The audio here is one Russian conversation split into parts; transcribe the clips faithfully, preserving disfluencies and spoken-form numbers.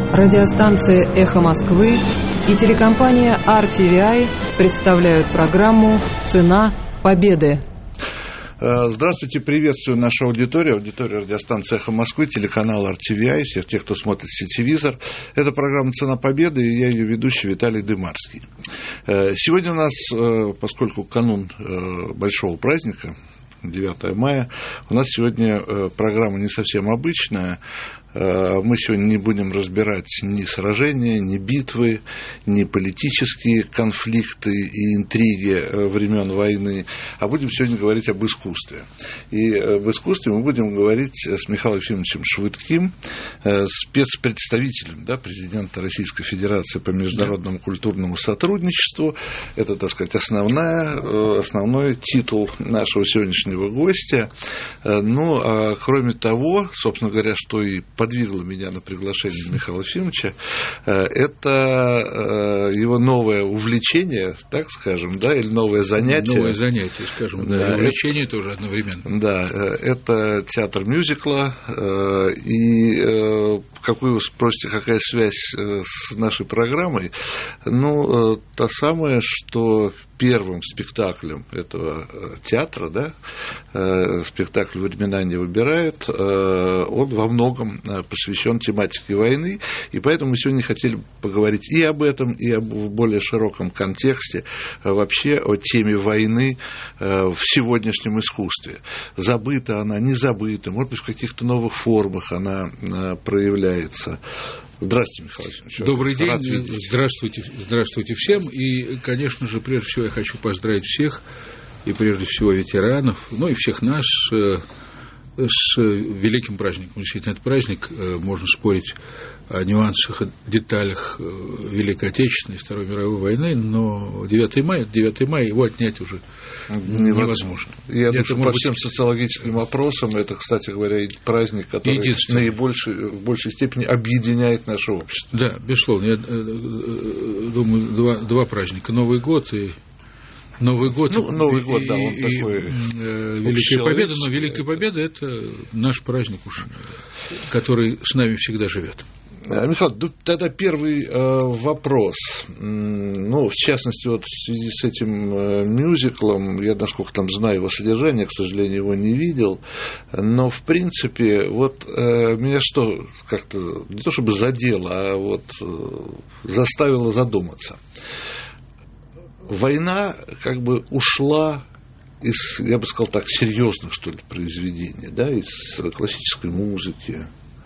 Радиостанция «Эхо Москвы» и телекомпания ар ти ви ай представляют программу «Цена победы». Здравствуйте, приветствую нашу аудиторию, аудиторию радиостанции «Эхо Москвы», телеканал ар ти ви ай, всех тех, кто смотрит сетевизор. Это программа «Цена победы», и я ее ведущий Виталий Дымарский. Сегодня у нас, поскольку канун большого праздника, девятое мая, у нас сегодня программа не совсем обычная. Мы сегодня не будем разбирать ни сражения, ни битвы, ни политические конфликты и интриги времен войны, а будем сегодня говорить об искусстве. И об искусстве мы будем говорить с Михаилом Ефимовичем Швыдким, спецпредставителем, да, президента Российской Федерации по международному культурному сотрудничеству. Это, так сказать, основная, основной титул нашего сегодняшнего гостя. Ну, а кроме того, собственно говоря, что и подвигло меня на приглашение Михаила Ефимовича, это его новое увлечение, так скажем, да, или новое занятие. Новое занятие, скажем, да, да, и увлечение это, тоже одновременно. Да, это театр мюзикла, и как вы спросите, какая связь с нашей программой, ну, та самая, что первым спектаклем этого театра, да, спектакль «Времена не выбирают», он во многом посвящен тематике войны, и поэтому мы сегодня хотели поговорить и об этом, и об, в более широком контексте вообще о теме войны в сегодняшнем искусстве. Забыта она, не забыта, может быть, в каких-то новых формах она проявляется. Здравствуйте, Михаил Ефимович. Добрый день, здравствуйте, здравствуйте всем. И, конечно же, прежде всего я хочу поздравить всех, и прежде всего ветеранов, ну и всех нас с великим праздником. Действительно, этот праздник, можно спорить о нюансах, о деталях Великой Отечественной и Второй мировой войны, но девятое мая, девятое мая, его отнять уже невозможно. Я думаю, что по всем быть... социологическим опросам, это, кстати говоря, праздник, который наибольшей, в большей степени объединяет наше общество. Да, безусловно. Я думаю, два, два праздника. Новый год и Новый год, ну, Новый и, год, да, он и, такой э, Великая Победа, но Великая Победа – это наш праздник уж, который с нами всегда живет. Михаил, тогда первый э, вопрос. Ну, в частности, вот в связи с этим э, мюзиклом, я, насколько там знаю его содержание, к сожалению, его не видел, но, в принципе, вот э, меня что как-то, не то чтобы задело, а вот э, заставило задуматься. Война как бы ушла из, я бы сказал так, серьезных, что ли, произведений, да, из классической музыки,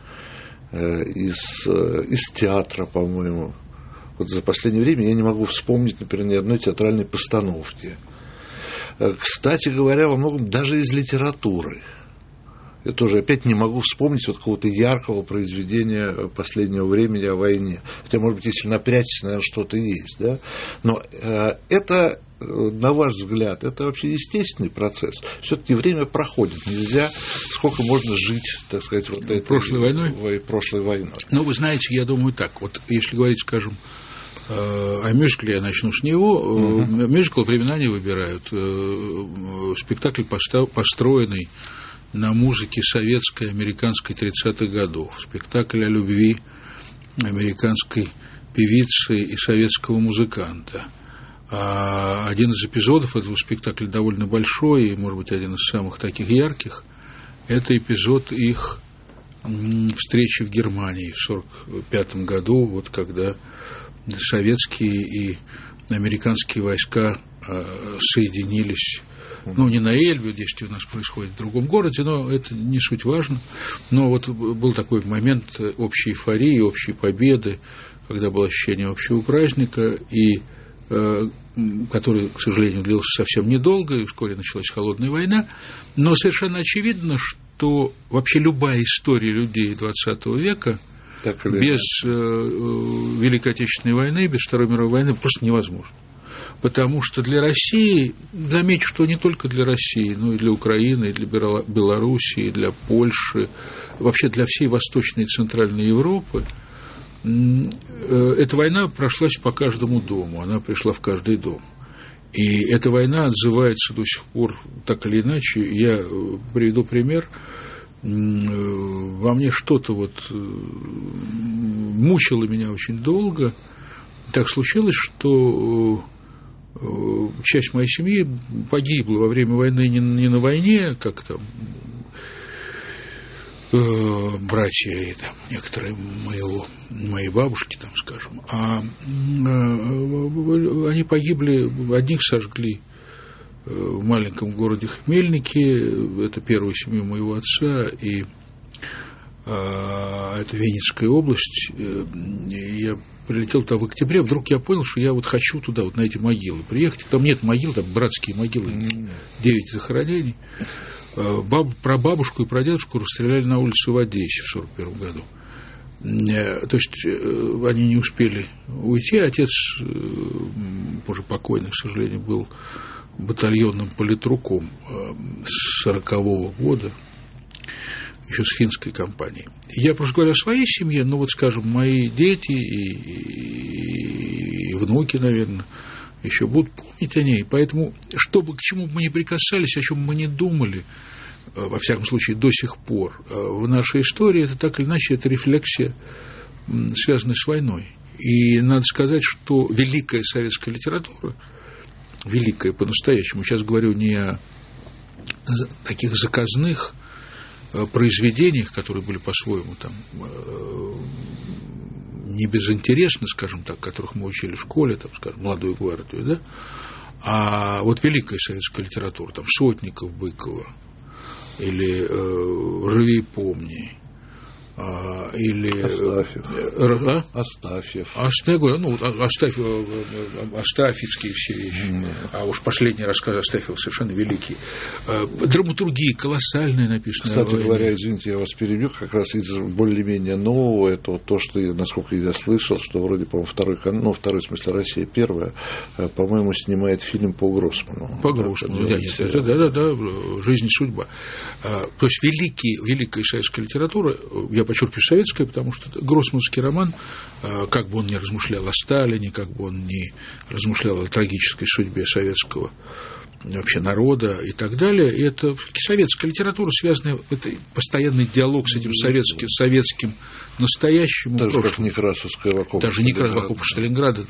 из, из театра, по-моему. Вот за последнее время я не могу вспомнить, например, ни одной театральной постановки. Кстати говоря, во многом даже из литературы. Я тоже опять не могу вспомнить вот какого-то яркого произведения последнего времени о войне. Хотя, может быть, если напрячься, наверное, что-то есть, да? Но э, это, на ваш взгляд, это вообще естественный процесс. Все-таки время проходит. Нельзя, сколько можно жить, так сказать, вот этой прошлой войной. прошлой войной. Ну, вы знаете, я думаю так. Вот если говорить, скажем, о мюзикле, я начну с него. Uh-huh. Мюзикл «Времена не выбирают». Спектакль, построенный на музыке советской, американской тридцатых годов. Спектакль о любви американской певицы и советского музыканта. А один из эпизодов этого спектакля довольно большой, и, может быть, один из самых таких ярких, это эпизод их встречи в Германии в сорок пятом году, вот когда советские и американские войска соединились. Ну, не на Эльбе, действие у нас происходит в другом городе, но это не суть важно. Но вот был такой момент общей эйфории, общей победы, когда было ощущение общего праздника, и, э, который, к сожалению, длился совсем недолго, и вскоре началась холодная война. Но совершенно очевидно, что вообще любая история людей двадцатого века без э, Великой Отечественной войны, без Второй мировой войны просто невозможна. Потому что для России, замечу, что не только для России, но и для Украины, и для Белоруссии, и для Польши, вообще для всей Восточной и Центральной Европы, эта война прошлась по каждому дому, она пришла в каждый дом. И эта война отзывается до сих пор так или иначе. Я приведу пример. Во мне что-то вот мучило меня очень долго. Так случилось, что часть моей семьи погибла во время войны не, не на войне, как там э, братья и там некоторые моего, моей бабушки, там, скажем, а э, они погибли, одних сожгли в маленьком городе Хмельнике, это первая семья моего отца, и э, это Винницкая область, и я прилетел туда в октябре, вдруг я понял, что я вот хочу туда, вот на эти могилы приехать. Там нет могил, там братские могилы, девять захоронений. Баб, прабабушку и прадедушку расстреляли на улице в Одессе в сорок первом году. То есть они не успели уйти. Отец, уже покойный, к сожалению, был батальонным политруком с сорокового года, еще с финской компанией. Я просто говорю о своей семье, ну вот, скажем, мои дети и, и, и внуки, наверное, еще будут помнить о ней. Поэтому, чтобы, к чему бы мы ни прикасались, о чем мы не думали, во всяком случае, до сих пор, в нашей истории, это так или иначе, это рефлексия, связанная с войной. И надо сказать, что великая советская литература, великая по-настоящему, сейчас говорю не о таких заказных произведениях, которые были по-своему там не безинтересны, скажем так, которых мы учили в школе, там, скажем, «Молодую гвардию», да, а вот великая советская литература, там, Сотников, Быкова, или э, «Живи и помни», а, или Астафьев. А? Астафьев. Астафьев, ну, Астафьев, Астафьевские все вещи. Mm. А уж последний рассказ Астафьева совершенно великий. Драматургия колоссальная написана. Кстати говоря, извините, я вас перебью, как раз из более-менее нового, это вот то, что, насколько я слышал, что вроде, по-моему, второй, ну, второй, в смысле, Россия первая, по-моему, снимает фильм по Гроссману. По Гроссману, да, да, да, да, да, «Жизнь и судьба». То есть великий, великая советская литература, я подчеркиваю, советская, потому что гроссмановский роман, как бы он ни размышлял о Сталине, как бы он ни размышлял о трагической судьбе советского вообще народа и так далее, и это советская литература, связанная, это постоянный диалог с этим советским, советским настоящим. Даже как Некрасовская в окопах. Даже Некрасовская в окопах Сталинграда.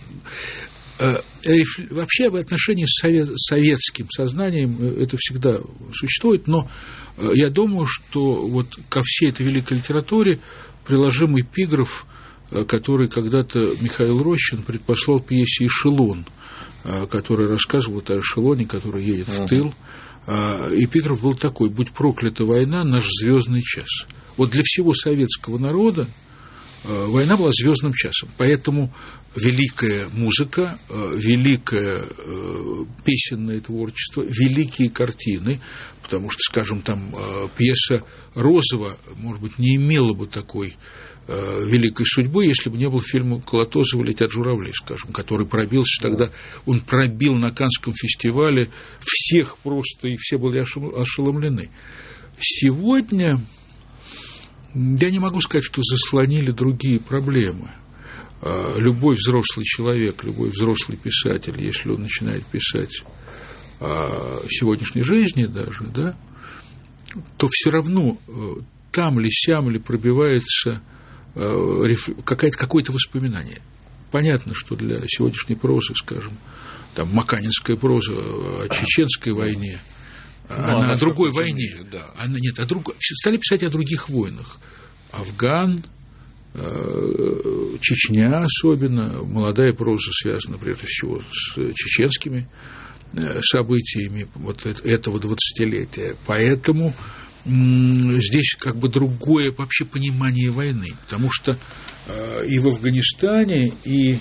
Вообще в отношении с советским сознанием это всегда существует, но я думаю, что вот ко всей этой великой литературе приложим эпиграф, который когда-то Михаил Рощин предпослал пьесе «Эшелон», который рассказывал о эшелоне, который едет в тыл. Эпиграф был такой: «Будь проклята война, наш звездный час». Вот для всего советского народа война была звездным часом, поэтому великая музыка, великое песенное творчество, великие картины, потому что, скажем, там пьеса Розова, может быть, не имела бы такой великой судьбы, если бы не был фильм Колотозова «Летят журавли», скажем, который пробился тогда, он пробил на Каннском фестивале всех просто, и все были ошеломлены. Сегодня я не могу сказать, что заслонили другие проблемы. Любой взрослый человек, любой взрослый писатель, если он начинает писать о сегодняшней жизни даже, да, то все равно там ли, сям ли пробивается какое-то, какое-то воспоминание. Понятно, что для сегодняшней прозы, скажем, там маканинская проза о чеченской войне, ну, она, она о другой войне, мере, да. Она, нет, о друг... стали писать о других войнах. Афган, э, Чечня особенно, молодая проза связана прежде всего с чеченскими э, событиями вот этого двадцатилетия. Поэтому м- здесь как бы другое вообще понимание войны, потому что э, и в Афганистане, и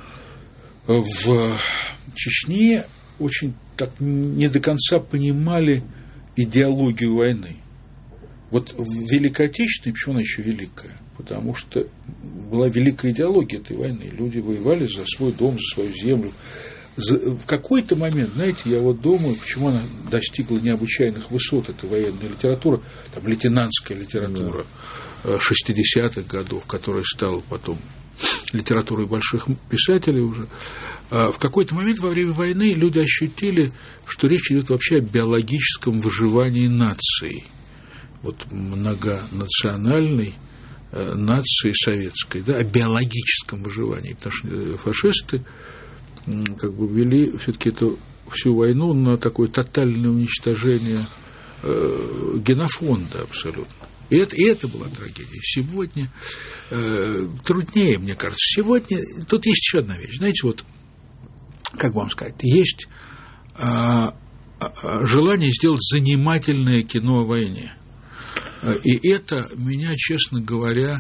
в Чечне очень так не до конца понимали идеологию войны. Вот в Великой Отечественной, почему она еще великая? Потому что была великая идеология этой войны. Люди воевали за свой дом, за свою землю. В какой-то момент, знаете, я вот думаю, почему она достигла необычайных высот, эта военная литература, там лейтенантская литература да. шестидесятых годов, которая стала потом литературой больших писателей уже. В какой-то момент во время войны люди ощутили, что речь идет вообще о биологическом выживании нации. Вот многонациональной нации советской, да, о биологическом выживании, потому что фашисты как бы вели все-таки эту всю войну на такое тотальное уничтожение э, генофонда абсолютно. И это, и это была трагедия. Сегодня э, труднее, мне кажется. Сегодня тут есть еще одна вещь. Знаете, вот, как вам сказать, есть э, желание сделать занимательное кино о войне. И это меня, честно говоря,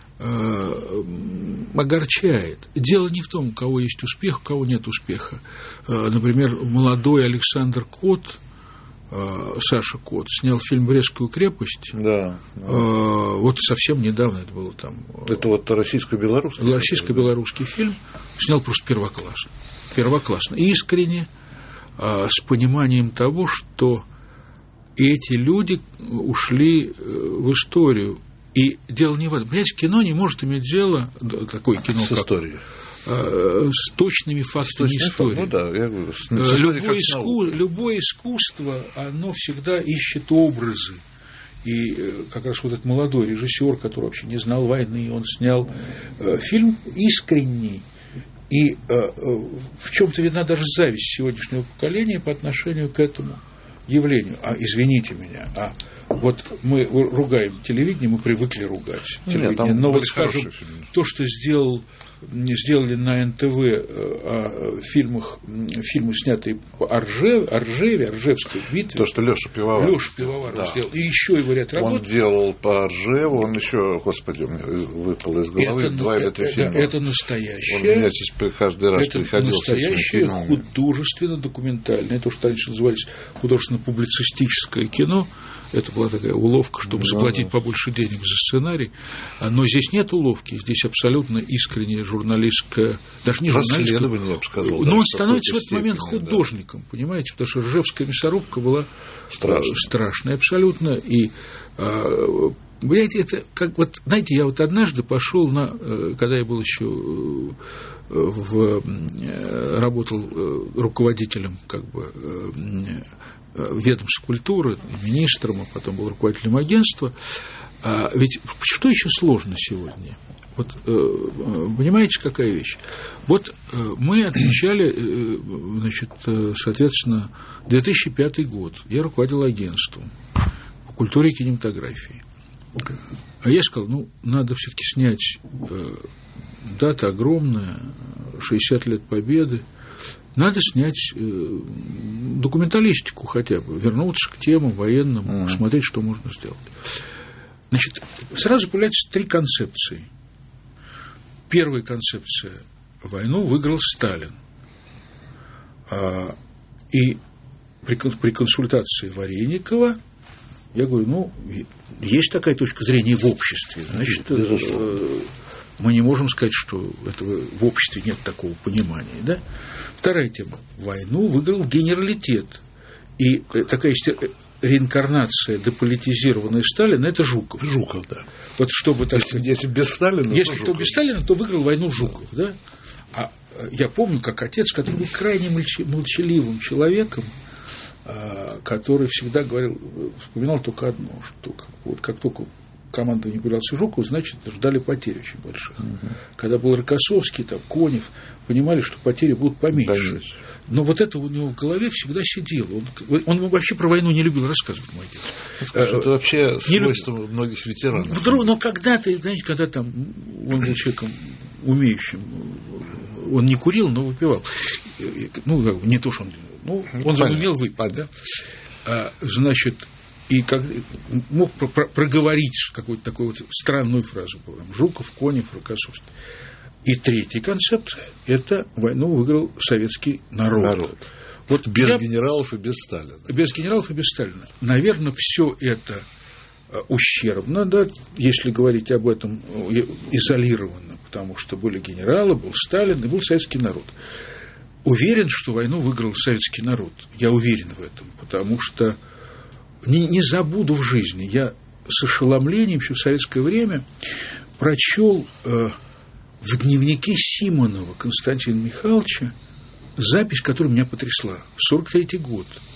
огорчает. Дело не в том, у кого есть успех, у кого нет успеха. Например, молодой Александр Кот, Саша Кот, снял фильм «Брестскую крепость». Да, да. Вот совсем недавно это было там. Это вот российско-белорусский. Российско-белорусский фильм. Снял просто первоклассно. Первоклассно. Искренне, с пониманием того, что эти люди ушли в историю. И дело не в этом. Понимаете, кино не может иметь дело, такое кино, с как, историей. Э, с точными фактами с истории. Ну, да, я говорю, с, с любое, иску, любое искусство, оно всегда ищет образы. И как раз вот этот молодой режиссер, который вообще не знал войны, он снял э, фильм искренний. И э, в чем-то видна даже зависть сегодняшнего поколения по отношению к этому явлению. А извините меня, а вот мы ругаем телевидение, мы привыкли ругать телевидение. Нет, но вот скажем, то, что сделал, сделали на эн тэ вэ о фильмах, фильмы, снятые по Оржеве, Оржеве, Оржевской битве. То, что Лёша Пивоваров. Лёша Пивоваров да. сделал. И еще его ряд работ. Он делал по Оржеву, он еще, господи, выпал из головы это, два или три это, фильма. Это настоящее. Он меня здесь каждый раз это приходил. Настоящее художественно-документальное, то, что раньше назывались художественно-публицистическое кино. Это была такая уловка, чтобы да, заплатить да. побольше денег за сценарий. Но здесь нет уловки, здесь абсолютно искренняя журналистская, даже не журналистская, я бы сказал, но он становится в этот момент художником, да. понимаете, потому что Ржевская мясорубка была Страшно. страшная абсолютно. И, понимаете, это как вот, знаете, я вот однажды пошел на, когда я был еще в, работал руководителем, как бы, ведомства культуры, министром, а потом был руководителем агентства. А ведь что еще сложно сегодня? Вот, понимаете, какая вещь? Вот мы отмечали, значит, соответственно, две тысячи пятый год. Я руководил агентством по культуре и кинематографии. А я сказал, ну, надо все-таки снять, дата огромная, шестьдесят лет Победы. Надо снять э, документалистику хотя бы, вернуться к темам военным, mm. посмотреть, что можно сделать. Значит, сразу появляются три концепции. Первая концепция – войну выиграл Сталин. А, и при, при консультации Вареникова я говорю, ну, есть такая точка зрения в обществе, значит, э, мы не можем сказать, что этого в обществе нет такого понимания, да? Вторая тема. Войну выиграл генералитет. И такая реинкарнация деполитизированная Сталина – это Жуков. Жуков, да. Вот чтобы, так если, если без Сталина, если то кто без Сталина, то выиграл войну Жуков, да? А я помню, как отец, который был крайне молчаливым человеком, который всегда говорил, вспоминал только одно, что вот как только команда не появлялся Жуков, значит, ждали потерь очень больших. Угу. Когда был Рокоссовский, там, Конев, понимали, что потери будут поменьше. Конечно. Но вот это у него в голове всегда сидело. Он, он вообще про войну не любил рассказывать, мой отец. Это, это вообще свойство люб... многих ветеранов. Вдруг, но когда-то, знаете, когда там он был человеком умеющим, он не курил, но выпивал. Ну, не то, что он... Ну, он же умел выпить, да? А, значит... И как, мог про- про- проговорить какую-то такую вот странную фразу. Жуков, Конев, Рокоссовский. И третья концепция – это войну выиграл советский народ. народ. Вот без я, генералов и без Сталина. Без генералов и без Сталина. Наверное, все это ущербно, да, если говорить об этом изолированно, потому что были генералы, был Сталин и был советский народ. Уверен, что войну выиграл советский народ. Я уверен в этом, потому что Не, не забуду в жизни. Я с ошеломлением еще в советское время прочел э, в дневнике Симонова Константина Михайловича запись, которая меня потрясла. сорок третий год.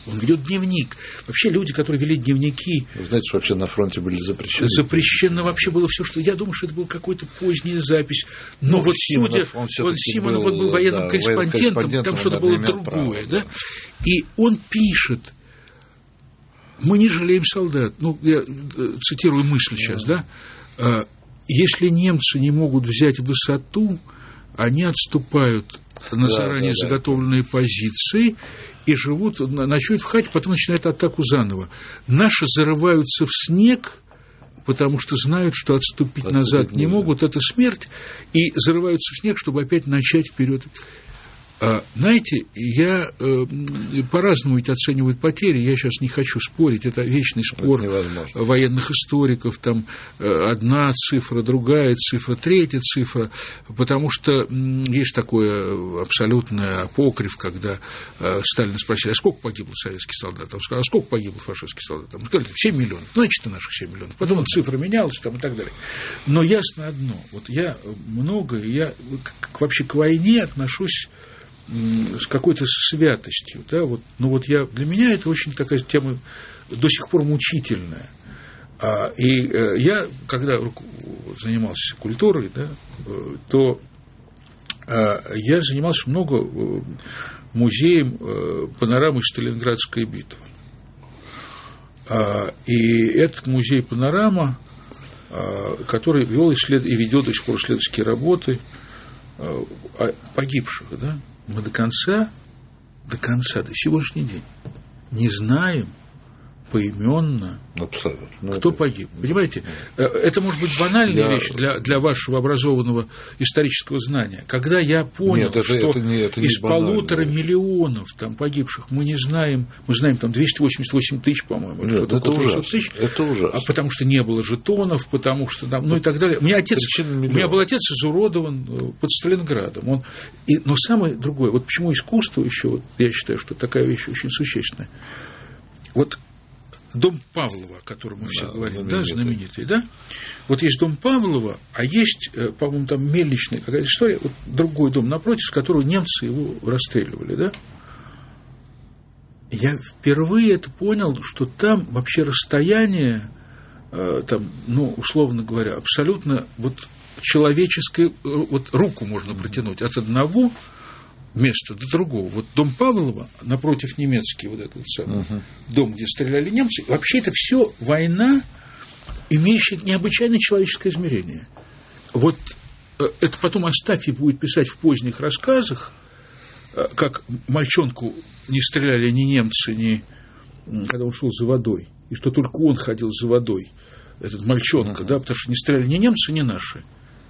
Он ведет дневник. Вообще люди, которые вели дневники... Вы знаете, что вообще на фронте были запрещены? Запрещено вообще было все, что... Я думаю, что это была какая-то поздняя запись. Но ну, вот Симонов, судя... Он, он Симонов был, вот был военным да, корреспондентом, корреспондентом, там что-то было другое. Право, да? И он пишет: мы не жалеем солдат. Ну, я цитирую мысль сейчас, да? да? Если немцы не могут взять высоту, они отступают на заранее да, да, заготовленные да. позиции и живут, ночуют в хате, потом начинают атаку заново. Наши зарываются в снег, потому что знают, что отступить, отступить назад не могут, это смерть, и зарываются в снег, чтобы опять начать вперед. Знаете, я э, по-разному ведь оценивают потери, я сейчас не хочу спорить, это вечный спор это военных историков, там э, одна цифра, другая цифра, третья цифра, потому что э, есть такое абсолютное апокриф, когда э, Сталина спросили, а сколько погибло советских солдат, он сказал, а сколько погибло фашистских солдат, он сказал, семь миллионов, значит, и наших семь миллионов, потом цифра менялась там, и так далее. Но ясно одно, вот я много, я к, вообще к войне отношусь с какой-то святостью, да, вот, ну вот я, для меня это очень такая тема до сих пор мучительная, а, и э, я, когда занимался культурой, да, э, то э, я занимался много э, музеем э, панорамы Сталинградской битвы, а, и этот музей панорама, а, который вел исслед... и ведет до сих пор исследовательские работы а, погибших, да, мы до конца, до конца, до сегодняшний день не знаем поименно, абсолютно. Кто погиб. Понимаете? Это может быть банальная я... вещь для, для вашего образованного исторического знания. Когда я понял, Нет, это, что это не, это не из банально. полутора миллионов там, погибших мы не знаем, мы знаем там двести восемьдесят восемь тысяч, по-моему, Нет, что-то это около ужасно. тысяч, это ужасно. А потому что не было жетонов, потому что там, ну и так далее. У меня, отец, у меня был отец изуродован под Сталинградом. Он, и, но самое другое, вот почему искусство еще, вот, я считаю, что такая вещь очень существенная. Вот дом Павлова, о котором мы все да, говорим, знаменитый. да, знаменитый, да? Вот есть дом Павлова, а есть, по-моему, там мельничная какая-то история, вот другой дом напротив, с которого немцы его расстреливали, да? Я впервые это понял, что там вообще расстояние, там, ну, условно говоря, абсолютно вот человеческое, вот руку можно протянуть от одного место до другого. Вот дом Павлова, напротив немецкий, вот этот самый uh-huh. дом, где стреляли немцы, вообще это все война, имеющая необычайно человеческое измерение. Вот это потом Астафьев будет писать в поздних рассказах, как мальчонку не стреляли ни немцы, ни когда он шел за водой, и что только он ходил за водой, этот мальчонка, uh-huh. да, потому что не стреляли ни немцы, ни наши.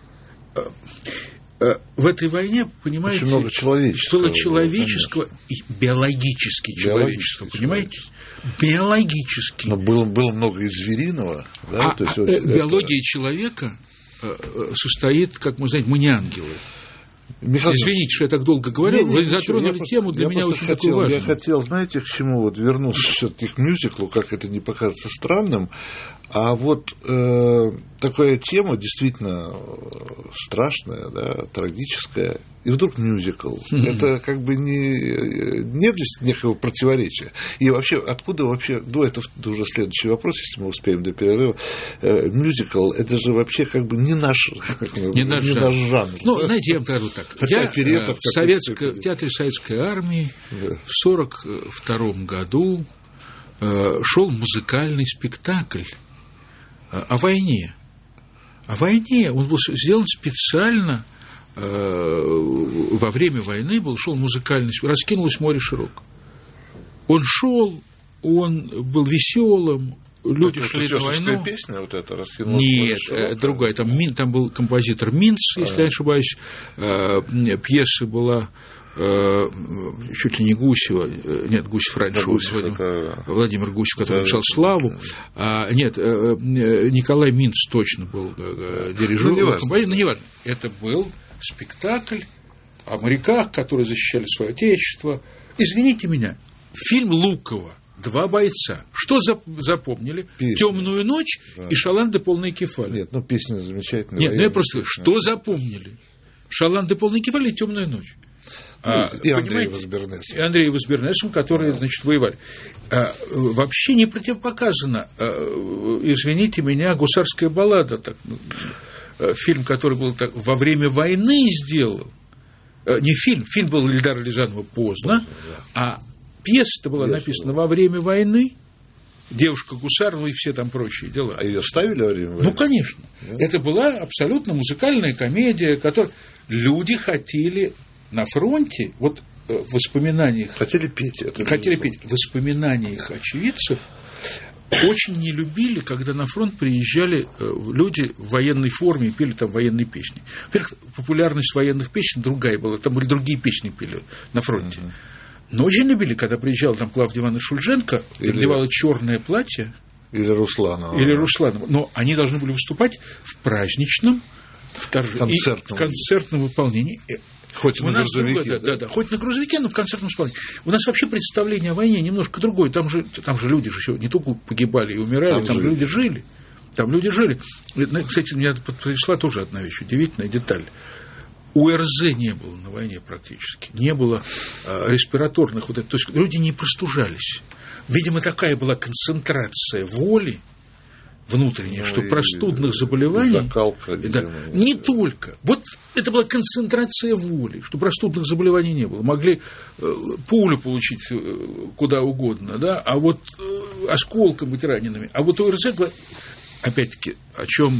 В этой войне, понимаете, очень много человеческого, было человеческого было, и биологически человеческого, понимаете? Биологически. Но было, было много и звериного. Да? А, То есть, а, вот биология это... человека состоит, как мы знаем, мы не ангелы. Михаил... Извините, что я так долго говорил, не, не, вы затронули я тему, просто, для меня очень хотел, важную. Я хотел, знаете, к чему вот вернуться все-таки к мюзиклу, как это не покажется странным, а вот э, такая тема действительно страшная, да, трагическая, и вдруг мюзикл. Mm-hmm. Это как бы не... Нет здесь некого противоречия. И вообще, откуда вообще... Ну, это уже следующий вопрос, если мы успеем до перерыва. Э, мюзикл, это же вообще как бы не наш, не не наш, не жанр. наш жанр. Ну, да? Знаете, я вам скажу так. Хотя я оперетов, в, советско... в Театре Советской Армии да. в сорок втором году э, шел музыкальный спектакль о войне. О войне. Он был сделан специально э, во время войны, был, шел музыкальный, раскинулось море широко. Он шел, он был веселым, люди это шли на войну. Песня вот эта раскинулась? Нет, э, другая. Там, там был композитор Минц, если а. я не ошибаюсь. Э, пьеса была э, чуть ли не Гусева, нет, Гусев раньше, да, Гусев это... Владимир Гусев, который да, написал «Славу», да. а, нет, Николай Минц точно был дирижер, ну, неважно. Ну, неважно, это был спектакль о моряках, которые защищали свое отечество. Извините меня, фильм Лукова «Два бойца». Что запомнили? «Темную ночь» да. и «Шалан де полный кефаль». Нет, ну песня замечательная. Нет, ну я просто говорю, что запомнили? «Шалан де полный кефаль» и «Темную ночь». А, и Андрей Возбернесом. И Андрей Возбернесом, которые, значит, воевали. А, вообще не противопоказано, а, извините меня, «Гусарская баллада», так, фильм, который был так, во время войны сделан. Не фильм, фильм был Эльдара Рязанова поздно, а пьеса-то была пьеса написана была. Во время войны. «Девушка-гусар», ну и все там прочие дела. А ее ставили во время войны? Ну, конечно. Нет? Это была абсолютно музыкальная комедия, которую люди хотели на фронте, вот в воспоминаниях... Хотели петь. Это хотели петь. В воспоминаниях очевидцев очень не любили, когда на фронт приезжали люди в военной форме и пели там военные песни. Во-первых, популярность военных песен другая была, там были другие песни пели на фронте. Uh-huh. Но очень любили, когда приезжала там Клавдия Ивановна Шульженко, надевала черное платье. Или Русланова. Или Русланова. Но они должны были выступать в праздничном, в, торж... концертном. в концертном выполнении. Хоть у на нас грузовике, другое, да? Да, да, хоть на грузовике, но в концертном исполнении. У нас вообще представление о войне немножко другое. Там же, там же люди же не только погибали и умирали, там, там жили. люди жили. Там люди жили. Кстати, меня пришла тоже одна вещь, удивительная деталь. У РЗ не было на войне практически. Не было а, респираторных вот это. То есть люди не простужались. Видимо, такая была концентрация воли внутренняя, ну, что простудных заболеваний... Закалка, да, не только. Вот это была концентрация воли, что простудных заболеваний не было. Могли э, пулю получить э, куда угодно, да, а вот э, осколком быть ранеными. А вот у РЗ, опять-таки, о чем...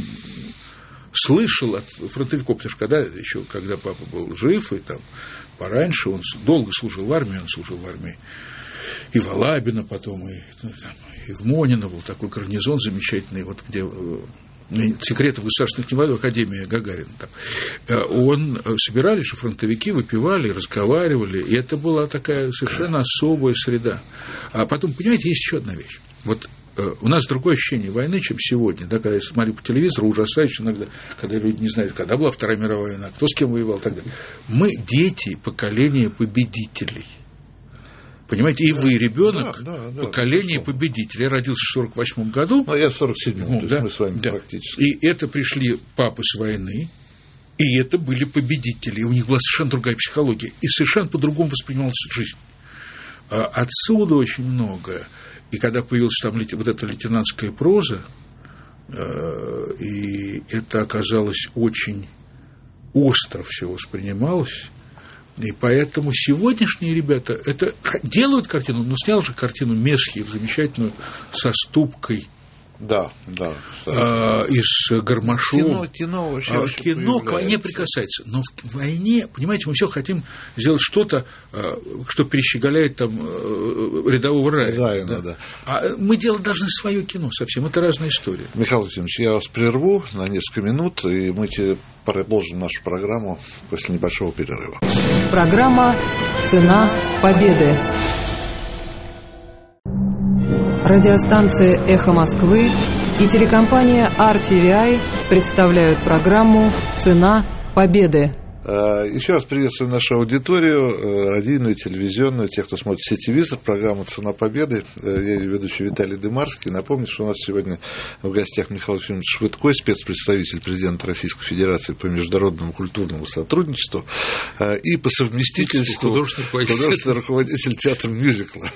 слышал от фронтовиков, потому что когда, еще, когда папа был жив, и там пораньше, он долго служил в армии, он служил в армии и в Алабино потом, и, ну, там, и в Монино был такой гарнизон замечательный, вот где секреты государственных невоенных, Академия Гагарина. Там. Он, собирались же фронтовики, выпивали, разговаривали, и это была такая совершенно особая среда. А потом, понимаете, есть еще одна вещь. Вот у нас другое ощущение войны, чем сегодня. Да, когда я смотрю по телевизору, ужасающе иногда, когда люди не знают, когда была Вторая мировая война, кто с кем воевал и так далее. Мы дети поколения победителей. Понимаете, и вы, ребенок, да, да, да, поколение да, победителей. Я родился в сорок восьмом году. А я в сорок седьмом, ну, то есть да, мы с вами да. практически. И это пришли папы с войны, и это были победители. У них была совершенно другая психология. И совершенно по-другому воспринималась жизнь. Отсюда очень многое. И когда появилась там вот эта лейтенантская проза, и это оказалось очень остро все воспринималось, и поэтому сегодняшние ребята это делают картину, но снял же картину Месхиев замечательную со Ступкой. Да, да. А, и с Гармашовым. Кино, кино вообще. А, кино к войне прикасается. Но в войне, понимаете, мы все хотим сделать что-то, что перещеголяет там рядового Райана. Райана, да. да. А мы делать должны свое кино совсем. Это разная история. Михаил Владимирович, я вас прерву на несколько минут, и мы тебе продолжим нашу программу после небольшого перерыва. Программа «Цена победы». Радиостанция «Эхо Москвы» и телекомпания ар ти ви ай представляют программу «Цена победы». Еще раз приветствую нашу аудиторию, радийную, телевизионную, тех, кто смотрит сетевизор, программа «Цена победы». Я ее ведущий Виталий Дымарский. Напомню, что у нас сегодня в гостях Михаил Ефимович Швыдкой, спецпредставитель президента Российской Федерации по международному культурному сотрудничеству и по совместительству художественный руководитель, художественный руководитель театра мюзикла.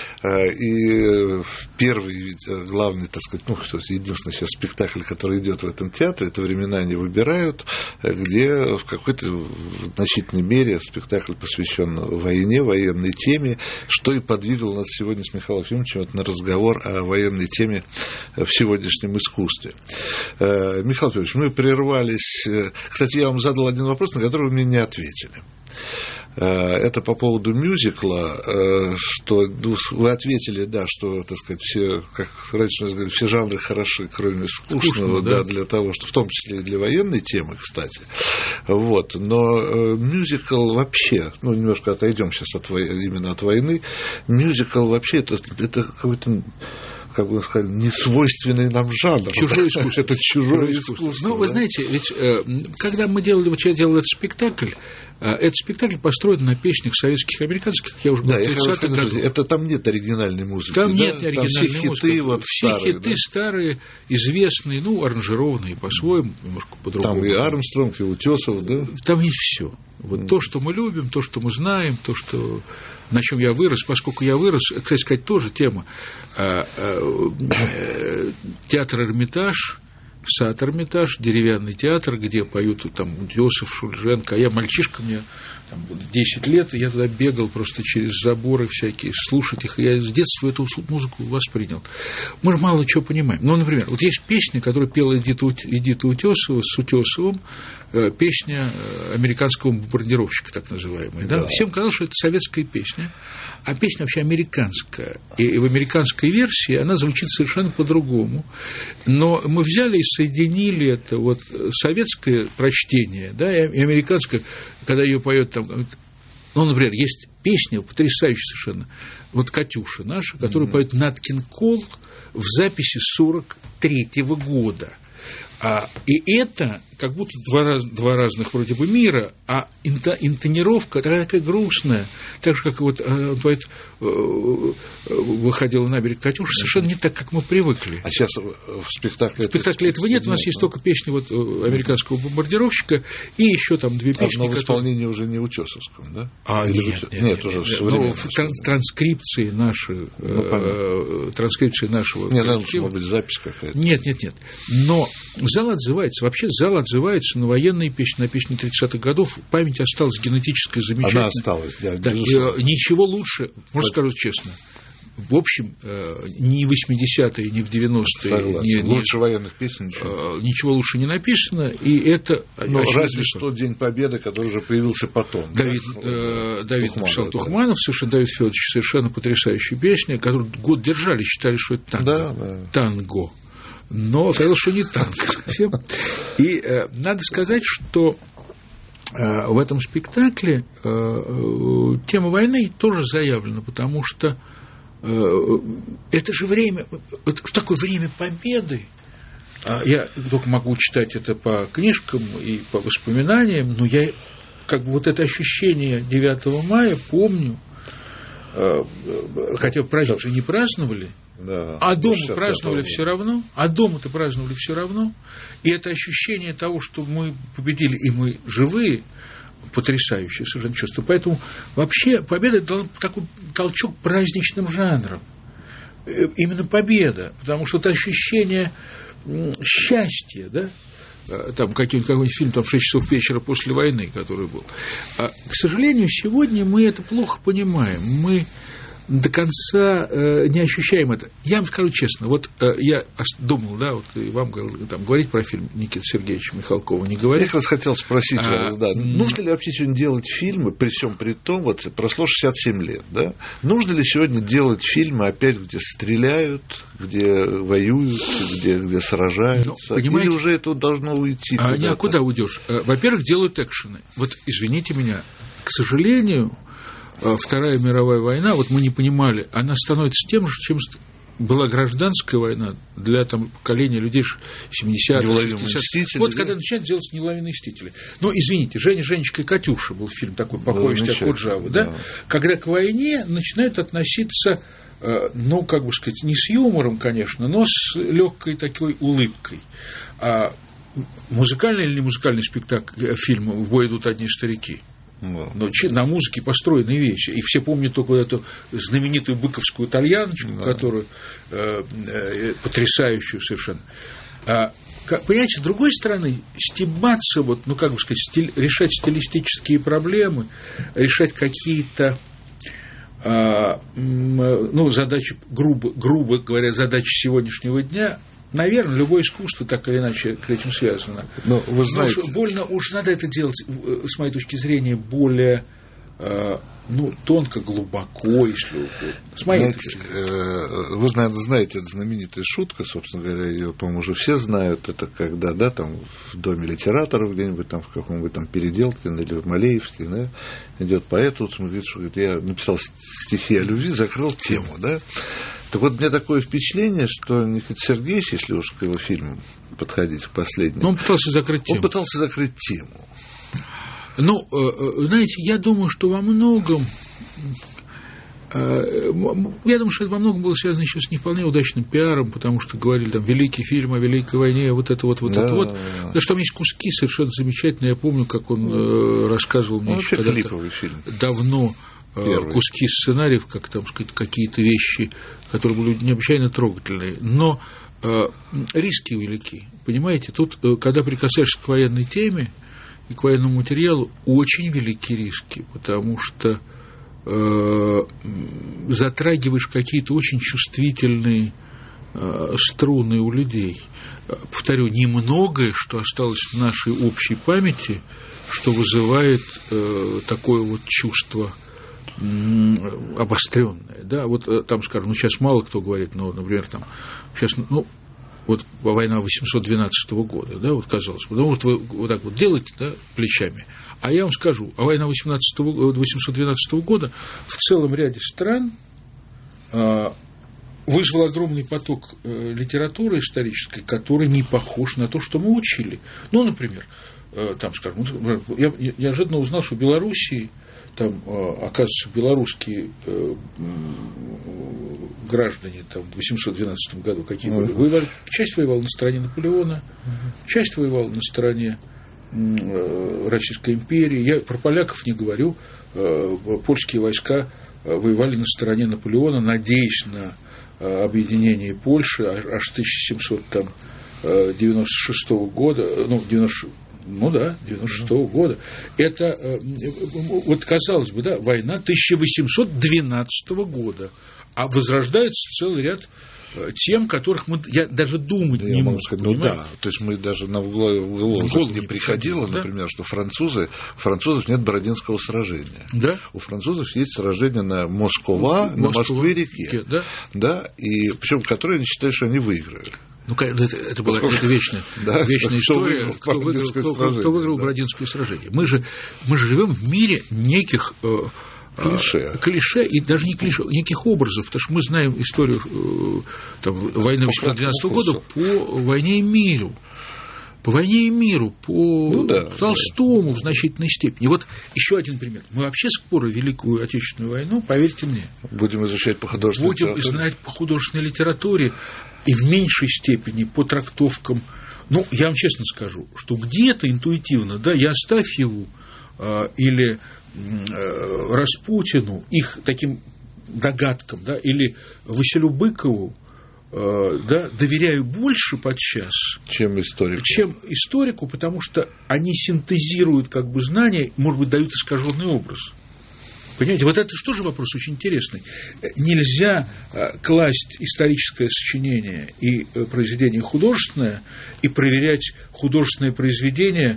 И первый, главный, так сказать, ну, единственный сейчас спектакль, который идет в этом театре, это «Времена не выбирают», где в какой-то в значительной мере спектакль посвящен войне, военной теме, что и подвигло нас сегодня с Михаилом Ефимовичем на разговор о военной теме в сегодняшнем искусстве. Михаил Ефимович, мы прервались. Кстати, я вам задал один вопрос, на который вы мне не ответили. Это по поводу мюзикла, что вы ответили, да, что, так сказать, все, как раньше говорили, все жанры хороши, кроме скучного, Скучного, да, да, для того, что, в том числе и для военной темы, кстати. Вот. Но мюзикл вообще, ну, немножко отойдем сейчас от, именно от войны, мюзикл вообще это, это какой-то, как бы сказать, несвойственный нам жанр. Чужое искусство. Это чужое искусство. Ну, вы знаете, ведь когда мы делали, вот я делал этот спектакль, Этот спектакль построен на песнях советских и американских, как я уже говорил, да, тридцатых годов. Это там нет оригинальной музыки. Там да? нет оригинальной там все музыки. Хиты, вот все старые, хиты да? старые, известные, ну, аранжированные по-своему, немножко по-другому. Там и Армстронг, и Утесов, да? Там есть все. Вот mm. то, что мы любим, то, что мы знаем, то, что, на чем я вырос, поскольку я вырос, кстати сказать, тоже тема. Театр Эрмитаж, сад Эрмитаж, деревянный театр, где поют там Утесов, Шульженко, а я мальчишка, мне там, десять лет, и я туда бегал просто через заборы всякие, слушать их, и я с детства эту музыку воспринял. Мы же мало чего понимаем. Ну, например, вот есть песня, которую пела Эдита, Эдита Утесова с Утесовым, песня американского бомбардировщика, так называемая. Да? Да. Всем казалось, что это советская песня, а песня вообще американская. И в американской версии она звучит совершенно по-другому. Но мы взяли и соединили это вот советское прочтение, да, и американское, когда ее поет там. Ну, например, есть песня потрясающая совершенно. Вот «Катюша» наша, которую mm-hmm. поет Наткин Кол в записи сорок третьего года. А, и это как будто два, раз, два разных вроде бы мира, а интонировка такая, такая грустная, так же, как вот он поет, выходила на берег Катюша, совершенно не так, как мы привыкли. А сейчас в спектакле... В спектакле этого нет, у нас есть только песни вот американского бомбардировщика и еще там две песни. Но в исполнении уже не Утесовском, да? А, Или нет, нет, нет, нет, нет, уже нет, современном. В тран- транскрипции наши, ну, э, транскрипции нашего... Не, наверное, может быть, запись какая-то. Нет, нет, нет. Но зал отзывается, вообще зал отзывается на военные песни, на песни тридцатых годов. Память осталась генетическая, замечательная. Она осталась, да, да, ничего лучше, можно скажу честно, в общем, ни в восьмидесятые, ни в девяностые... Ни, лучше ни, военных песен ничего. Ничего лучше не написано, и это... Но разве что День Победы, который уже появился потом. Давид, да? э, Давид Тухманов, написал Тухманов, да. совершенно, Давид Федорович, совершенно потрясающая песня, которую год держали, считали, что это танго. Да, да. Танго. Но оказалось, что не танго совсем. И э, надо сказать, что э, в этом спектакле э, э, тема войны тоже заявлена, потому что э, это же время, это что такое время победы. Я только могу читать это по книжкам и по воспоминаниям, но я как бы вот это ощущение девятого мая помню, э, хотя праздник же не праздновали. Да, а дома праздновали все равно, а дома-то праздновали все равно, и это ощущение того, что мы победили, и мы живые, потрясающее совершенно чувство. Поэтому вообще победа дала такой толчок праздничным жанрам. Именно победа, потому что это ощущение счастья, да, там какой-нибудь, какой-нибудь фильм там, в шесть часов вечера после войны, который был. А, к сожалению, сегодня мы это плохо понимаем, мы до конца э, не ощущаем это. Я вам скажу честно, вот э, я думал, да, вот и вам там, говорить про фильм Никиты Сергеевича Михалкова не говорить. Я вас хотел спросить, а, вас, да, м- нужно ли вообще сегодня делать фильмы, при всем при том, вот прошло шестьдесят семь лет, да, нужно ли сегодня делать фильмы опять, где стреляют, где воюют, где, где сражаются, ну, или уже это должно уйти? А, не, а куда уйдешь? Во-первых, делают экшены. Вот, извините меня, к сожалению, Вторая мировая война, вот мы не понимали, она становится тем же, чем была гражданская война для там, поколения людей семидесятых, шестидесятых. Вот да? Когда начинают делать «Неуловимые мстители». Но, извините, «Женя, Женечка и Катюша» был фильм такой, по повести от Куджавы, да? Да. Когда к войне начинают относиться, ну, как бы сказать, не с юмором, конечно, но с легкой такой улыбкой. А музыкальный или не музыкальный спектакль, фильм «В бой идут одни старики»? Но на музыке построены вещи. И все помнят только эту знаменитую быковскую итальяночку, да. которую э, э, потрясающую совершенно. А, понимаете, с другой стороны, стебаться, вот, ну, как бы сказать, стиль, решать стилистические проблемы, решать какие-то а, ну, задачи, грубо, грубо говоря, задачи сегодняшнего дня. Наверное, любое искусство так или иначе к этим связано. Но вы знаете... Но уж больно, уж надо это делать, с моей точки зрения, более э, ну, тонко, глубоко, если угодно. С моей знаете, точки зрения. Э, вы, наверное, знаете, это знаменитая шутка, собственно говоря, ее, по-моему, уже все знают. Это когда, да, там в доме литераторов где-нибудь там в каком-нибудь там Переделкино или в Малеевске, да, идет поэт, вот смотрит, что говорит, я написал стихи о любви, закрыл тему, да. Так вот, у меня такое впечатление, что Никита Сергеевич, если уж к его фильму подходить, к последнему... Он пытался закрыть тему. Он пытался закрыть тему. Ну, знаете, я думаю, что во многом... Я думаю, что это во многом было связано еще с не вполне удачным пиаром, потому что говорили там великий фильм о Великой войне, вот это вот, вот да, это вот. Потому что там есть куски совершенно замечательные. Я помню, как он э, рассказывал мне ну, еще когда-то давно э, куски сценариев, как там сказать, какие-то вещи, которые были необычайно трогательные. Но э, риски велики. Понимаете, тут, э, когда прикасаешься к военной теме и к военному материалу, очень велики риски, потому что затрагиваешь какие-то очень чувствительные струны у людей. Повторю, немногое, что осталось в нашей общей памяти, что вызывает такое вот чувство обостренное. Да? Вот там, скажем, ну сейчас мало кто говорит, но, например, там сейчас, ну, вот война восемьсот двенадцатого года, да, вот казалось бы, ну вот вы вот так вот делаете, да, плечами. А я вам скажу, а война восемьсот двенадцатого года в целом ряде стран а, вызвал огромный поток а, литературы исторической, который не похож на то, что мы учили. Ну, например, а, там, скажем, я, я неожиданно узнал, что в Белоруссии, там, а, оказывается, белорусские а, граждане там, в восемьсот двенадцатом году какие были, воевали, часть воевала на стороне Наполеона, часть воевала на стороне Российской империи. Я про поляков не говорю. Польские войска воевали на стороне Наполеона, надеясь на объединение Польши аж с тысяча семьсот девяносто шестого года, ну, девяносто, ну да, девяносто шестого года. Это, вот казалось бы, да, война тысяча восемьсот двенадцатого года, а возрождается целый ряд тем, которых мы, я даже думать да, не я могу. Сказать, ну да, то есть мы даже на углу, в голову, в голову не приходило, да? Например, что французы, у французов нет Бородинского сражения. Да? У французов есть сражение на Москва, на Москве-реке, да? Да, и причем которые они считают, что они выиграют. Ну, это, это была это вечная, да? вечная история, кто выиграл, кто, кто, кто выиграл да. Бородинское сражение. Мы же, мы же живем в мире неких клише. клише и даже не клише, неких образов, потому что мы знаем историю там, войны восемьсот двенадцатого года по «Войне и миру», по «Войне и миру», по ну, да, Толстому да. в значительной степени. Вот еще один пример. Мы вообще скоро Великую Отечественную войну, поверьте мне, будем изучать по художественной будем литературе. Будем знать по художественной литературе и в меньшей степени по трактовкам. Ну, я вам честно скажу, что где-то интуитивно, да, я Астафьеву а, или Распутину, их таким догадкам, да, или Василю Быкову, э, да, доверяю больше подчас, чем историку. чем историку, потому что они синтезируют как бы знания, может быть, дают искаженный образ. Понимаете, вот это что же вопрос очень интересный. Нельзя класть историческое сочинение и произведение художественное и проверять художественное произведение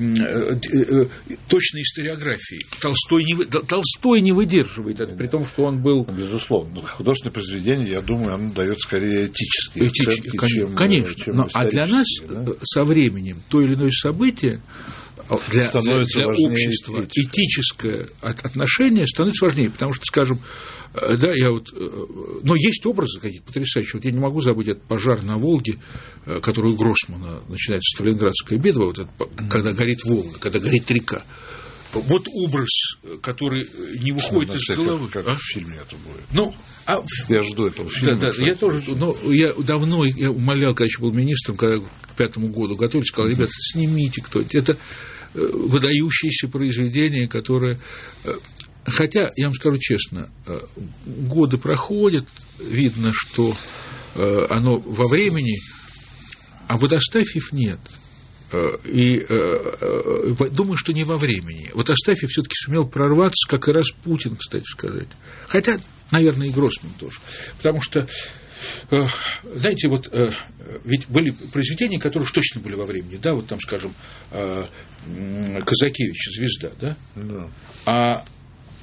точной историографией. Толстой не, вы... Толстой не выдерживает это, при том, что он был... Безусловно. Художественное произведение, я думаю, оно дает скорее этические Этич... оценки, конечно, чем, конечно. чем Но, а для нас да? со временем то или иное событие Для, для, для общества этика. Этическое отношение становится важнее, потому что, скажем, да, я вот, но есть образы какие-то потрясающие. Вот я не могу забыть этот пожар на Волге, который у Гроссмана начинается Сталинградская битва, вот это, когда горит Волга, когда горит река. Вот образ, который не выходит ну, из головы. Как, как а? В фильме это будет. Ну, а я жду этого фильма. Да, да, я тоже, но я давно я умолял, когда еще был министром, когда к пятому году готовились, сказал, ребята, снимите кто-нибудь. Это выдающееся произведение, которое... Хотя, я вам скажу честно, годы проходят, видно, что оно во времени, а вот Астафьев нет. И думаю, что не во времени. Вот Астафьев все-таки сумел прорваться, как и Распутин, кстати сказать. Хотя, наверное, и Гроссман тоже. Потому что, знаете, вот ведь были произведения, которые уж точно были во времени, да, вот там, скажем, Казакевич «Звезда», да? Да. А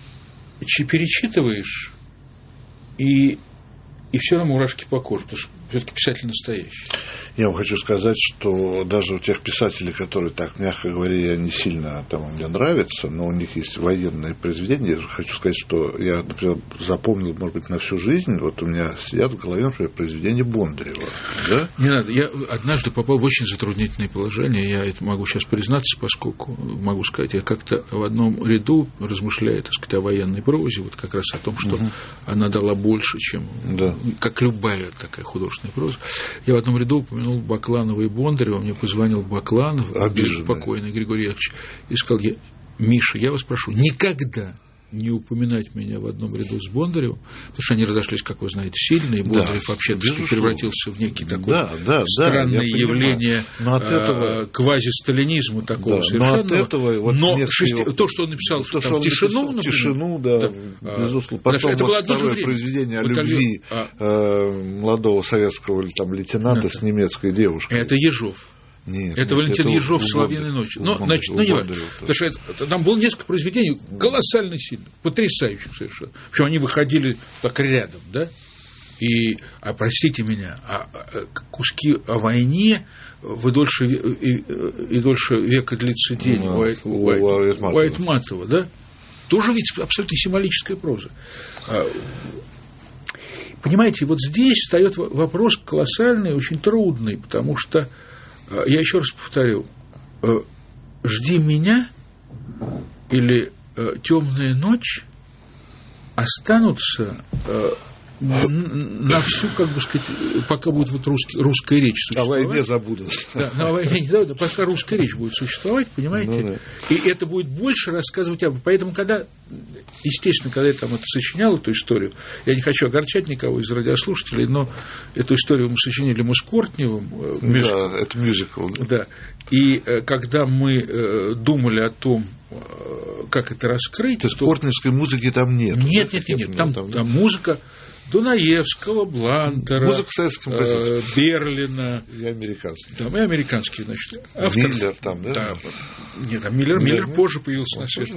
перечитываешь, и, и все равно мурашки по коже, потому что, все-таки писатель настоящий. Я вам хочу сказать, что даже у тех писателей, которые, так мягко говоря, не сильно там, мне нравятся, но у них есть военные произведения, я хочу сказать, что я, например, запомнил, может быть, на всю жизнь, вот у меня сидят в голове, например, произведения Бондарева. Да? Не надо, я однажды попал в очень затруднительное положение, я это могу сейчас признаться, поскольку, могу сказать, я как-то в одном ряду размышляю, так сказать, о военной прозе, вот как раз о том, что угу. она дала больше, чем, да. как любая такая художественная проза. Я в одном ряду упомянул Бакланова и Бондарева, мне позвонил Бакланов, обиженный, покойный Григорий Яковлевич, и сказал: я, Миша, я вас прошу, никогда не упоминать меня в одном ряду с Бондаревым, потому что они разошлись, как вы знаете, сильно, и Бондарев да, вообще превратился в некий такой да, да, странное да, явление этого... квазисталинизма такого да, совершенного. Но, от этого, вот но шести... его... то, что он написал то, там, что он «Тишину», написал, «Тишину», да, да, безусловно. Потом это вот было второе произведение о Батальон... любви а... э, молодого советского там, лейтенанта это... с немецкой девушкой. Это Ежов. Нет, это нет, Валентин это Ежов у, «Соловьиной ночи». У, Но, у, значит, у, ну, не важно. Бондарева, Потому что это, там было несколько произведений колоссально сильных, потрясающих совершенно. Причем они выходили так рядом, да? И, а простите меня, а, а, куски о войне в дольше, и, и дольше века длится день ну, у, у, у, у Айтматова, да? Тоже ведь абсолютно символическая проза. Понимаете, вот здесь встает вопрос колоссальный, очень трудный, потому что, я еще раз повторю, «Жди меня» или «Темная ночь» останутся на всю, как бы сказать, пока будет вот русский, русская речь существовать. На войне забудут. Да, на войне не забудут, пока русская речь будет существовать, понимаете? Ну, да. И это будет больше рассказывать об этом. Поэтому, когда, естественно, когда я там это сочинял, эту историю, я не хочу огорчать никого из радиослушателей, но эту историю мы сочинили мы с Кортневым. Мюзикл. Да, это мюзикл. Да. да. И когда мы думали о том, как это раскрыть... То есть то... Кортневской музыки там нет? Нет, нет, нет, нет. Там, там, там музыка Дунаевского, Блантера, э, Берлина. И американских. Там, и американские, значит, авторы. Миллер там, да? Да. Нет, там Миллер, Миллер позже появился на свет.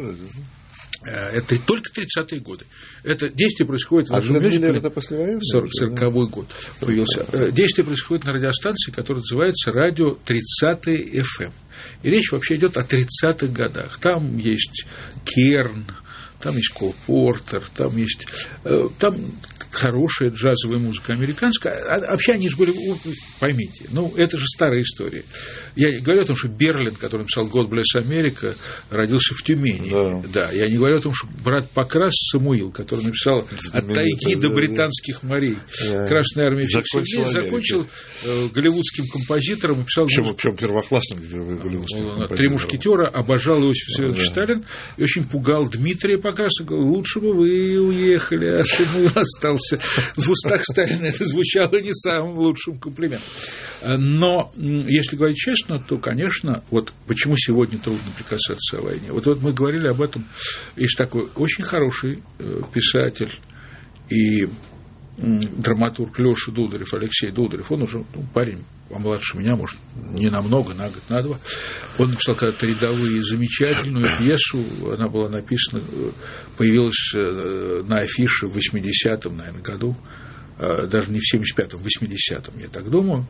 Это только тридцатые годы. Это действие происходит в нашем мюзикле. Это послевоенное? сороковой год появился. Действие происходит на радиостанции, которая называется «Радио тридцатые эф эм». И речь вообще идет о тридцатых годах. Там есть Керн, там есть Кол Портер, там есть... Там хорошая джазовая музыка американская. А вообще они же были, поймите, ну, это же старая история. Я говорю о том, что Берлин, который написал «God Bless America», родился в Тюмени. Да. да. Я не говорю о том, что брат Покрас Самуил, который написал «От тайги до британских морей». Да. Красная армия закончил, закончил э, голливудским композитором и писал... Причем, причем первоклассным голливудским композитором. «Три мушкетера», обожал Иосиф Виссарионович да. Сталин и очень пугал Дмитрия Покраса. Говорил: лучше бы вы уехали, а Самуил остался. В устах Сталина это звучало не самым лучшим комплиментом. Но, если говорить честно, то, конечно, вот почему сегодня трудно прикасаться о войне. Вот, вот мы говорили об этом. Есть такой очень хороший писатель и драматург Лёша Дударев, Алексей Дударев. Он уже ну, парень помладше меня, может, не намного, на год, на два. Он написал когда-то «Рядовые» замечательную пьесу. Она была написана, появилась на афише в восьмидесятом, наверное, году. Даже не в семьдесят пятом, в восьмидесятом, я так думаю.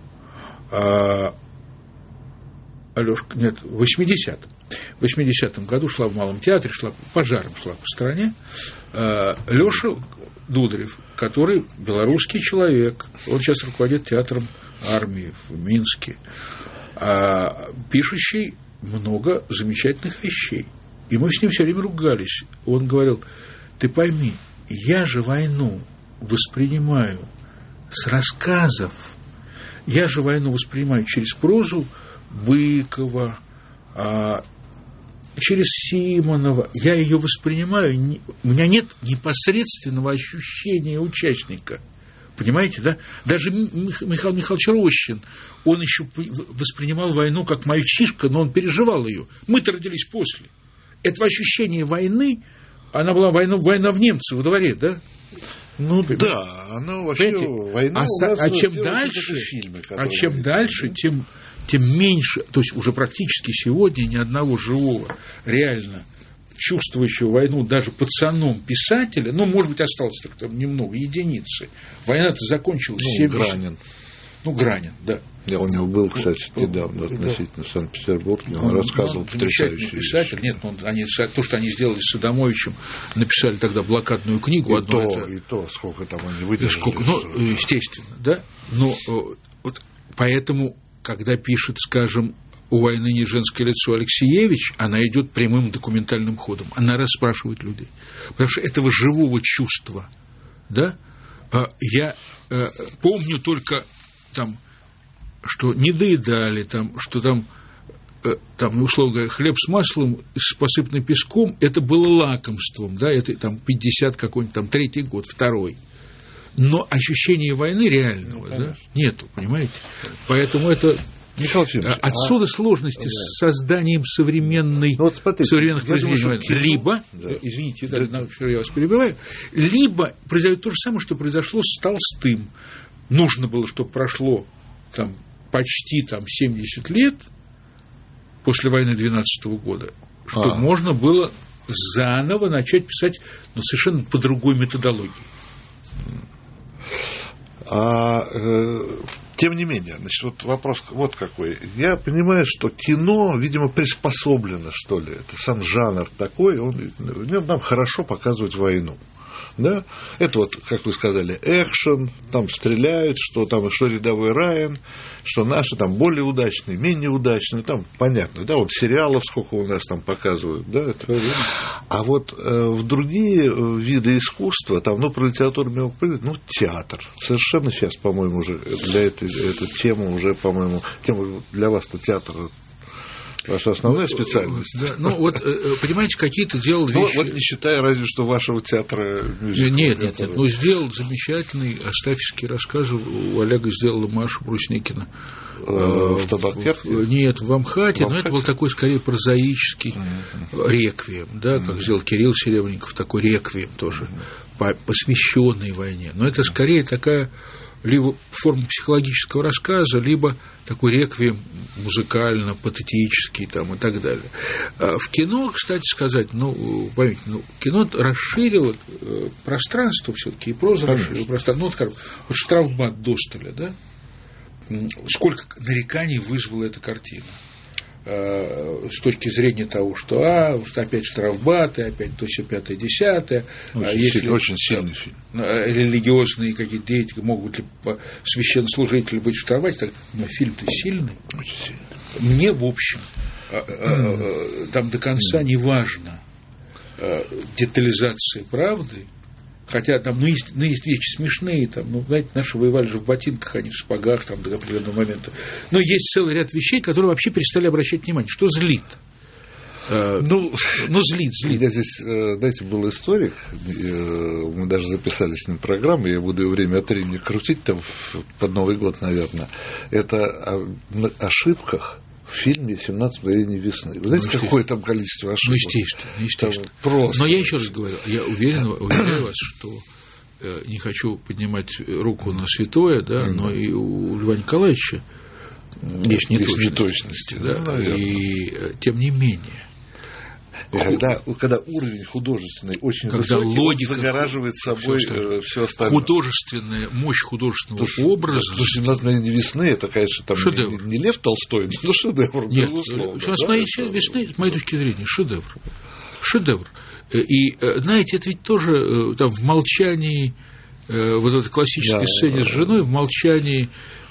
Алёшка, нет, в восьмидесятом. В восьмидесятом году шла в Малом театре, шла пожаром, шла по стране. Лёша Дударев, который белорусский человек, он сейчас руководит театром армии в Минске, а пишущий много замечательных вещей. И мы с ним все время ругались. Он говорил: ты пойми, я же войну воспринимаю с рассказов, я же войну воспринимаю через прозу Быкова, через Симонова, я ее воспринимаю, у меня нет непосредственного ощущения участника. Понимаете, да? Даже Михаил Михайлович Рощин, он еще воспринимал войну как мальчишка, но он переживал ее. Мы-то родились после. Это ощущение войны, она была война, война в немцев во дворе, да? Ну да, она вообще понимаете? Война. А, у нас а чем дальше, фильмы, а чем дальше, тем, тем меньше, то есть уже практически сегодня ни одного живого, реально чувствующего войну даже пацаном писателя, ну, может быть, осталось так там немного, единицы. Война-то закончилась ну, семьдесят... Гранин. ну, Гранин, да. Я у него был, кстати, недавно относительно Санкт-Петербурга, он, он рассказывал он потрясающие писатель, нет, он, они, то, что они сделали с Адамовичем, написали тогда блокадную книгу. И, одно то, это, и то, сколько там они выдержали. Сколько, ну, естественно, да, но вот поэтому, когда пишет, скажем, «У войны не женское лицо» Алексеевич, она идет прямым документальным ходом, она расспрашивает людей, потому что этого живого чувства, да, я помню только там, что не доедали, там, что там, там, условно говоря, хлеб с маслом, с посыпанным песком, это было лакомством, да, это там пятьдесят какой-нибудь, там, третий год, второй. Но ощущения войны реального, ну, да, нету, понимаете? Поэтому это... Михаил Федорович, отсюда а... сложности да. с созданием современной, ну, вот смотрите, современных произведений. Думаю, что... Либо, да. извините, Виталий, да. я вас перебиваю, либо произойдет то же самое, что произошло с Толстым. Нужно было, чтобы прошло там, почти там, семьдесят лет после войны двенадцатого года, чтобы а. можно было заново начать писать, но совершенно по другой методологии. А, э, тем не менее, значит, вот вопрос вот какой. Я понимаю, что кино, видимо, приспособлено, что ли, это сам жанр такой, он, в нем нам хорошо показывать войну. Да? Это вот, как вы сказали, экшен, там стреляют, что там что рядовой Райан, что наши там более удачные, менее удачные, там понятно, да, вот сериалов сколько у нас там показывают, да, это. А вот э, в другие виды искусства, там, ну, про литературу мне говорить, ну, театр, совершенно сейчас, по-моему, уже для этой, этой темы уже, по-моему, тема для вас-то театр ваша основная специальность. Да, ну, вот, понимаете, какие-то делал вещи... Ну, вот не считая разве что вашего театра мюзикла. Нет, нет, нет, ну, сделал замечательный астафьевский рассказ, у Олега сделала Маша Брусникина. В Табакерке? Нет, в Амхате, в но это был такой, скорее, прозаический mm-hmm. реквием, да, как mm-hmm. сделал Кирилл Серебренников, такой реквием тоже, mm-hmm. посвященный войне. Но это, скорее, такая... либо форма психологического рассказа, либо такой реквием музыкально-патетический там, и так далее. В кино, кстати сказать, ну, поймите, ну, кино расширило пространство все-таки, и проза Конечно. расширила пространство. Ну, вот, скажем, вот «Штрафбат» Досталя, да? Сколько нареканий вызвала эта картина? С точки зрения того, что а, опять штрафбаты, опять то все пятое, десятое. Очень, а если, сильный, очень сильный фильм. Религиозные какие-то деятели, могут ли священнослужители быть в штрафбате, так, но фильм-то сильный. Очень сильный. Мне, в общем, mm. там до конца mm. не важно детализация правды. Хотя там, ну, есть, ну, есть вещи смешные, там, ну, знаете, наши воевали же в ботинках, а не в сапогах, там, до определенного момента. Но есть целый ряд вещей, которые вообще перестали обращать внимание. Что злит? Ну, ну, злит, злит. Я здесь, знаете, был историк, мы даже записали с ним программу, я буду ее время от времени крутить, там, под Новый год, наверное. Это о ошибках в фильме «семнадцать мгновений весны». Вы знаете, ну, какое там количество ошибок? Ну, естественно, естественно. Просто. Но я еще раз говорю, я уверен, уверяю вас, что э, не хочу поднимать руку на святое, да, mm-hmm. но и у Льва Николаевича есть неточности. неточности да, да, и э, тем не менее. Когда, когда уровень художественный очень когда высокий, логика, он загораживает собой все, все остальное. Художественная, мощь художественного Потому образа. Потому что «семнадцать мгновений весны» это, конечно, там шедевр. Не, не Лев Толстой, но шедевр, Нет, безусловно. «семнадцать мгновений весны», с моей точки зрения, шедевр. Шедевр. И, знаете, это ведь тоже там, в молчании, вот этой классической да, сцене да, с женой, в молчании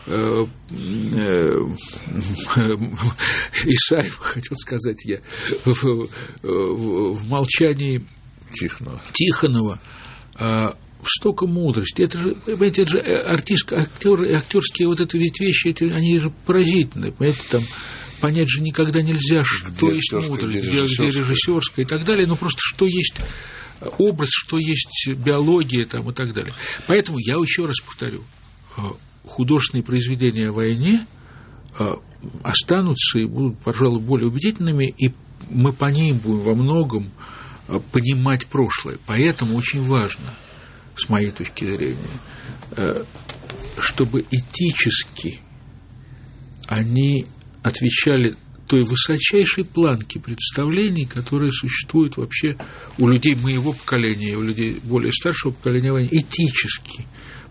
Исаева, хотел сказать я, в, в, в молчании Тихонова, Тихонова столько мудрости. Это же, понимаете, это же артист, актер, актерские вот это ведь вещи, это, они же поразительные, понимаете, там понять же никогда нельзя, что где есть мудрость, где режиссерская и так далее, но просто что есть образ, что есть биология там, и так далее. Поэтому я еще раз повторю, художественные произведения о войне останутся и будут, пожалуй, более убедительными, и мы по ним будем во многом понимать прошлое. Поэтому очень важно, с моей точки зрения, чтобы этически они отвечали той высочайшей планке представлений, которые существуют вообще у людей моего поколения, у людей более старшего поколения войны, этически.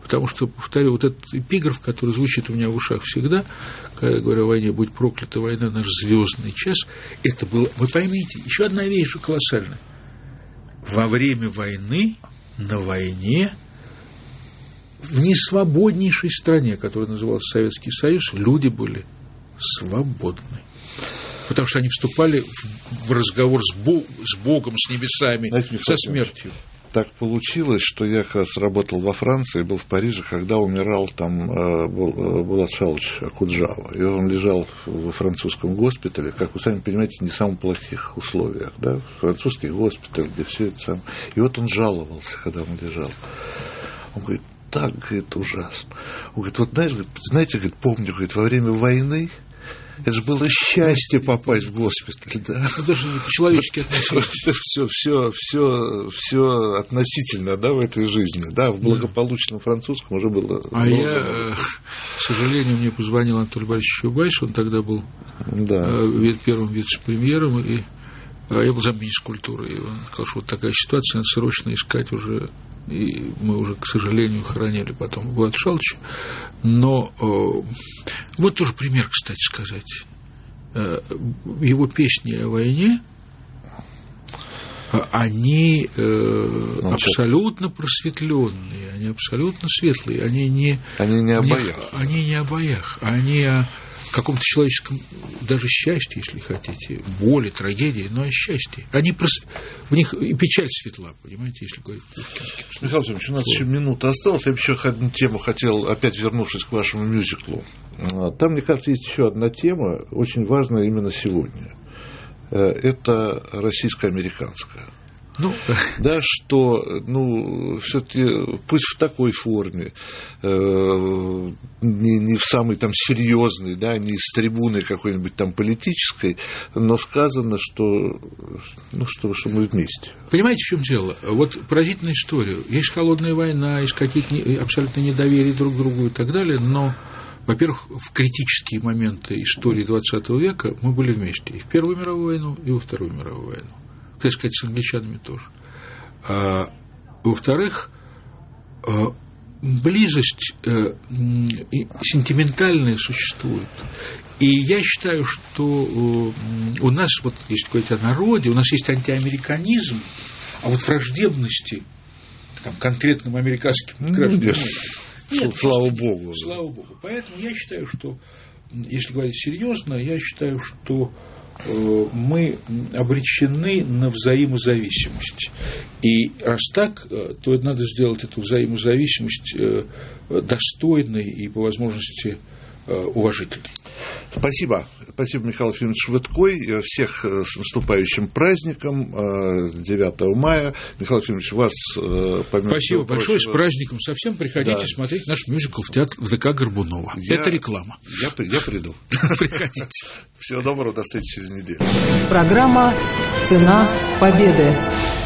Потому что, повторю, вот этот эпиграф, который звучит у меня в ушах всегда, когда я говорю о войне, будь проклята война, наш звездный час, это было, вы поймите, еще одна вещь же колоссальная. Во время войны, на войне, в несвободнейшей стране, которая называлась Советский Союз, люди были свободны. Потому что они вступали в, в разговор с, Бог, с Богом, с небесами, знаете, со смертью. Так получилось, что я как раз работал во Франции, был в Париже, когда умирал там Булат Шалович Окуджава. И он лежал во французском госпитале, как вы сами понимаете, не в самых плохих условиях. Да? Французский госпиталь, где все это самое. И вот он жаловался, когда он лежал. Он говорит, так, говорит, ужасно. Он говорит, вот знаешь, знаете, говорит, помню, говорит, во время войны это же было счастье попасть в госпиталь, да? Это даже не по-человечески относительно. Все, все, все, все относительно, да, в этой жизни, да, в благополучном французском уже было. А я, к сожалению, мне позвонил Анатолий Борисович Чубайс, он тогда был да. первым вице-премьером, и я был замминистра культуры, и он сказал, что вот такая ситуация, надо срочно искать уже. И мы уже, к сожалению, хоронили потом Булата Шаловича. Но э, вот тоже пример, кстати сказать. Э, его песни о войне, э, они э, абсолютно просветленные, они абсолютно светлые, они не, они не о боях. Они не о боях, они о каком-то человеческом, даже счастье, если хотите, боли, трагедии, но о счастье. Они просто, в них и печаль светла, понимаете, если говорить пушкинским. Михаил Владимирович, у нас еще минута осталась. Я бы еще одну тему хотел, опять вернувшись к вашему мюзиклу. Там, мне кажется, есть еще одна тема, очень важная именно сегодня. Это российско-американская. Ну, да, что, ну, все-таки пусть в такой форме, э, не, не в самой там серьезной, да, не с трибуны какой-нибудь там политической, но сказано, что, ну, что, что мы вместе. Понимаете, в чем дело? Вот поразительная история. Есть холодная война, есть какие-то абсолютно недоверия друг к другу и так далее, но, во-первых, в критические моменты истории двадцатого века мы были вместе и в Первую мировую войну, и во Вторую мировую войну. Так сказать, с англичанами тоже. А, во-вторых, близость сентиментальная существует. И я считаю, что у нас, вот, если говорить о народе, у нас есть антиамериканизм, а вот враждебности там, конкретным американским гражданам нет. Нет, слава богу. Слава богу. Поэтому я считаю, что, если говорить серьезно, я считаю, что мы обречены на взаимозависимость. И раз так, то надо сделать эту взаимозависимость достойной и, по возможности, уважительной. Спасибо. Спасибо, Михаил Ефимович Швыдкой. Всех с наступающим праздником девятого мая. Михаил Ефимович, вас помимо Спасибо большое. Прочего... С праздником совсем. Приходите да. смотреть наш мюзикл в театр в ДК Горбунова. Я... Это реклама. Я, я приду. Приходите. Всего доброго. До встречи через неделю. Программа «Цена победы».